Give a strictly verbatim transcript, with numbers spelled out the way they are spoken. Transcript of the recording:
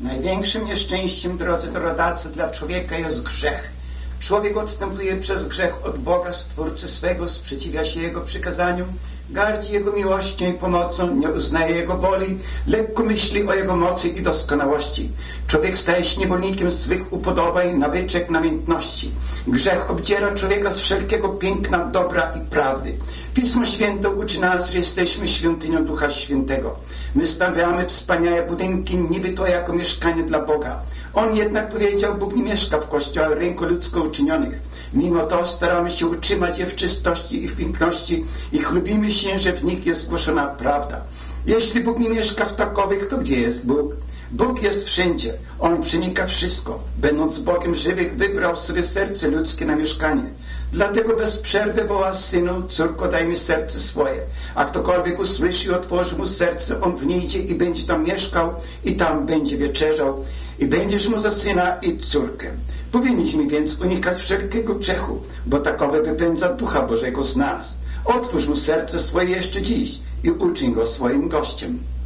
Największym nieszczęściem, drodzy rodacy, dla człowieka jest grzech. Człowiek odstępuje przez grzech od Boga, Stwórcy swego, sprzeciwia się Jego przykazaniom, gardzi Jego miłością i pomocą, nie uznaje Jego woli, lekko myśli o Jego mocy i doskonałości. Człowiek staje się niewolnikiem swych upodobań, nawyczek, namiętności. Grzech obdziera człowieka z wszelkiego piękna, dobra i prawdy. Pismo Święte uczy nas, że jesteśmy świątynią Ducha Świętego. My stawiamy wspaniałe budynki, niby to jako mieszkanie dla Boga. On jednak powiedział, Bóg nie mieszka w kościołach ręką ludzką uczynionych. Mimo to staramy się utrzymać je w czystości i w piękności i chlubimy się, że w nich jest głoszona prawda. Jeśli Bóg nie mieszka w takowych, to gdzie jest Bóg? Bóg jest wszędzie. On przenika wszystko. Będąc Bogiem żywych, wybrał sobie serce ludzkie na mieszkanie. Dlatego bez przerwy woła: Synu, córko, daj mi serce swoje. A ktokolwiek usłyszy i otworzy mu serce, on wniedzie i będzie tam mieszkał i tam będzie wieczerzał i będziesz mu za syna i córkę. Powinniśmy więc unikać wszelkiego grzechu, bo takowe wypędza Ducha Bożego z nas. Otwórz mu serce swoje jeszcze dziś i uczyń go swoim gościem.